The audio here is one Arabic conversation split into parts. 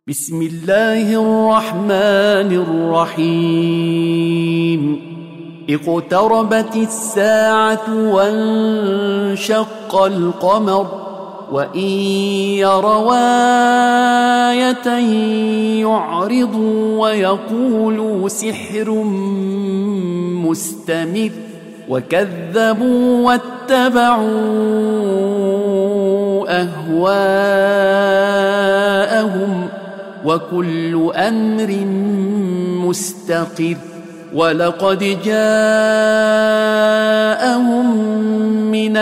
بسم الله الرحمن الرحيم اقتربت الساعة وانشق القمر وإن يروا آية يعرضوا ويقولوا سحر مستمر وكذبوا واتبعوا أهواءهم وكل أمر مستقر ولقد جاءهم من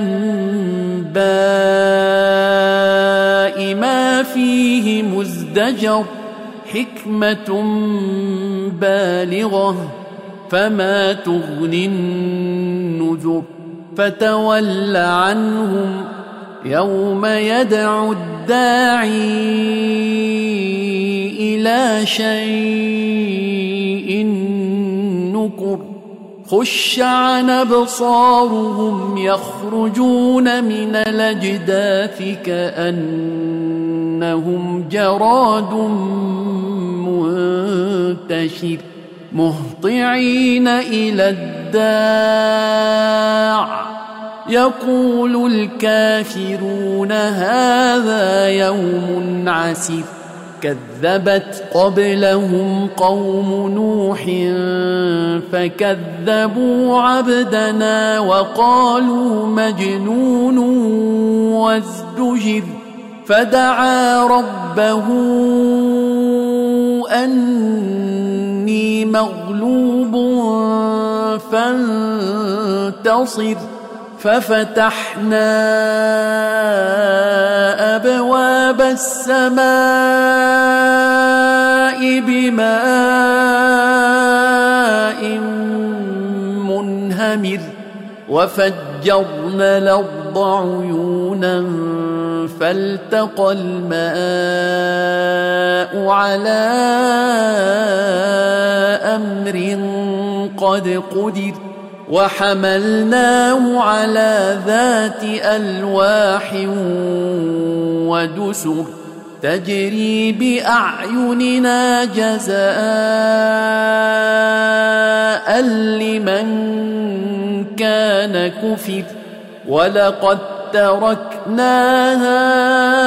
الأنباء ما فيه مزدجر حكمة بالغة فما تغني النذر فتول عنهم يوم يدعو الداعي إلى شيء نكر خش عن أبصارهم يخرجون من الأجداث كأنهم جراد منتشر مهطعين إلى الداع يقول الكافرون هذا يوم عسر كذبت قبلهم قوم نوح فكذبوا عبدنا وقالوا مجنون وازدجر فدعا ربه أني مغلوب فانتصر ففتحنا أبواب السماء بماء منهمر وفجرنا الأرض عيونا فالتقى الماء على أمر قد قدر وحملناه على ذات ألواح ودسر تجري بأعيننا جزاء لمن كان كفر ولقد تركناها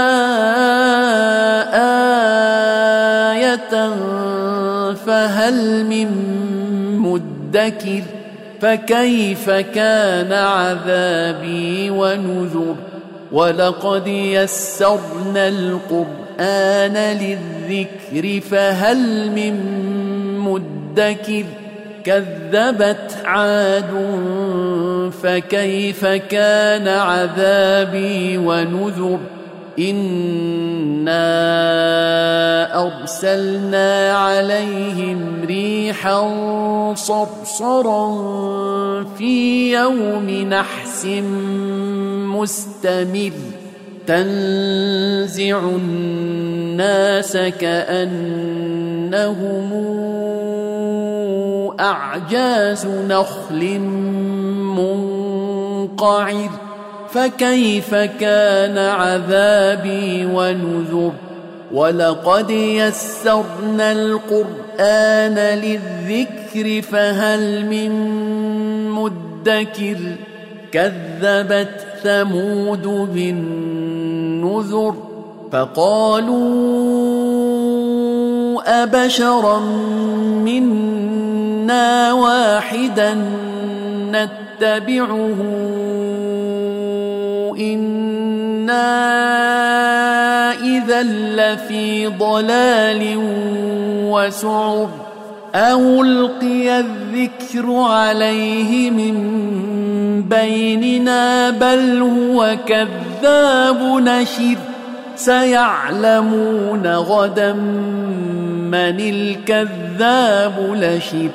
آية فهل من مدكر فكيف كان عذابي ونذر ولقد يسرنا القرآن للذكر فهل من مدكر كذبت عاد فكيف كان عذابي ونذر إنا أرسلنا عليهم ريحا صرصرا في يوم نحس مستمر تنزع الناس كأنهم أعجاز نخل منقعر فكيف كان عذابي ونذر ولقد يسرنا القرآن للذكر فهل من مدكر كذبت ثمود بالنذر فقالوا أبشرا منا واحدا نتبعه إنا إذا لفي ضلال وسعر أو ألقي الذكر عليه من بيننا بل هو كذاب نشر سيعلمون غدا من الكذاب لشر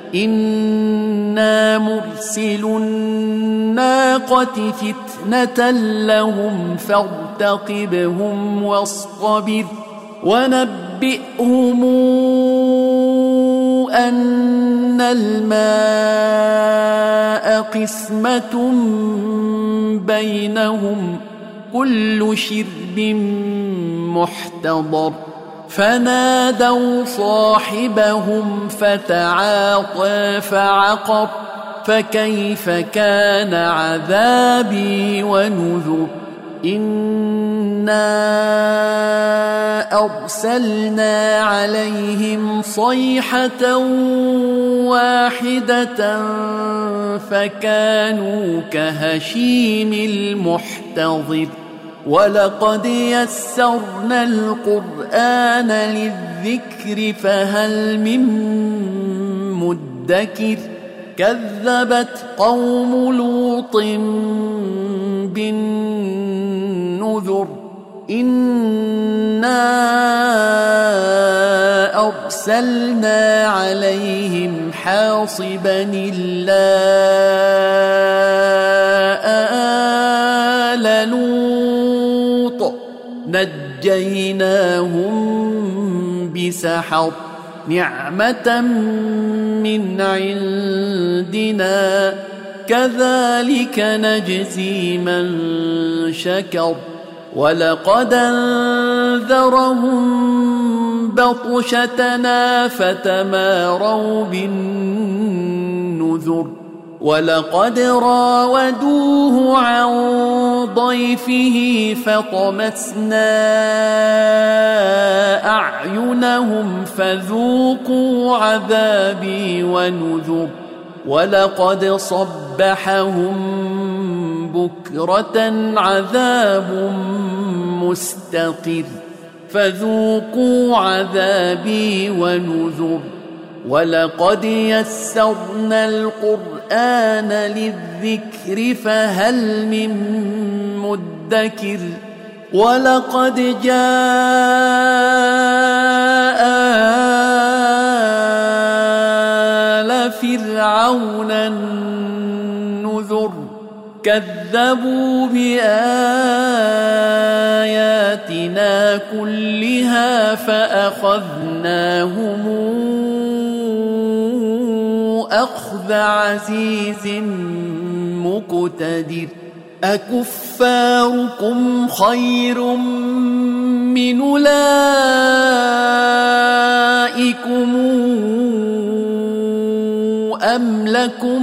إنا مرسل الناقة فتنة لهم فارتقبهم واصطبر ونبئهم أن الماء قسمة بينهم كل شرب محتضر فنادوا صاحبهم فتعاطى فعقر فكيف كان عذابي ونذر إنا أرسلنا عليهم صيحة واحدة فكانوا كهشيم المحتضر ولقد يسرنا القرآن للذكر فهل من مدكر كذبت قوم لوط بالنذر إنا أرسلنا عليهم حاصبا إلا آل لوط نجيناهم بسحر نعمة من عندنا كذلك نجزي من شكر ولقد أنذرهم بطشتنا فتماروا بالنذر ولقد راودوه عن ضيفه فطمسنا أعينهم فذوقوا عذابي ونذر ولقد صبحهم بكرة عذاب مستقر فذوقوا عذابي ونذر ولقد يسرنا القرآن للذكر فهل من مدكر ولقد جاء آل فرعون النذر كذبوا بآياتنا كلها فأخذناهم أخذ عزيز مقتدر أكفاركم خير من أولئكم أم لكم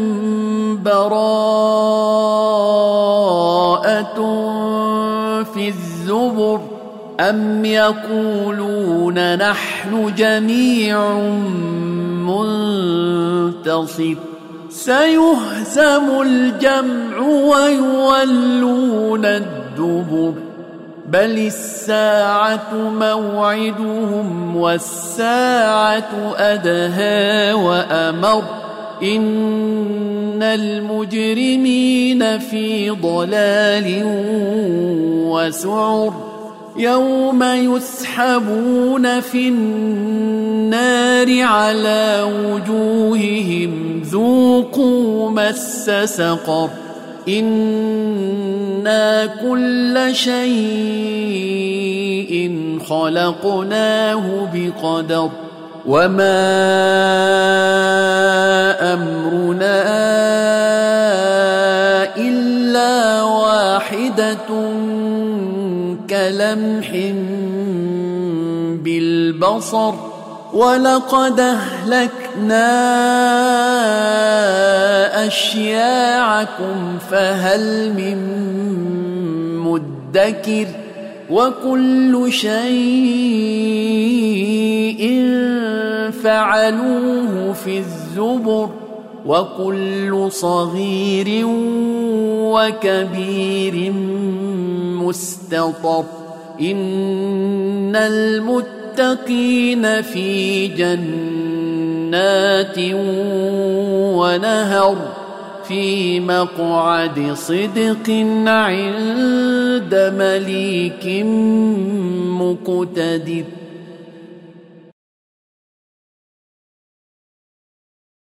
براءة في الزبر أم يقولون نحن جميع منتصر سيهزم الجمع ويولون الدبر بل الساعة موعدهم والساعة أدهى وأمر إن المجرمين في ضلال وسعر يوم يسحبون في النار على وجوههم ذوقوا مس سقر إنا كل شيء خلقناه بقدر وما أمرنا إلا واحدة كلمح بالبصر ولقد أهلكنا أشياعكم فهل من مدكر وكل شيء فعلوه في الزبر وكل صغير وكبير مستطر إن المتقين في جنات ونهر في مقعد صدق عند مليك مقتدر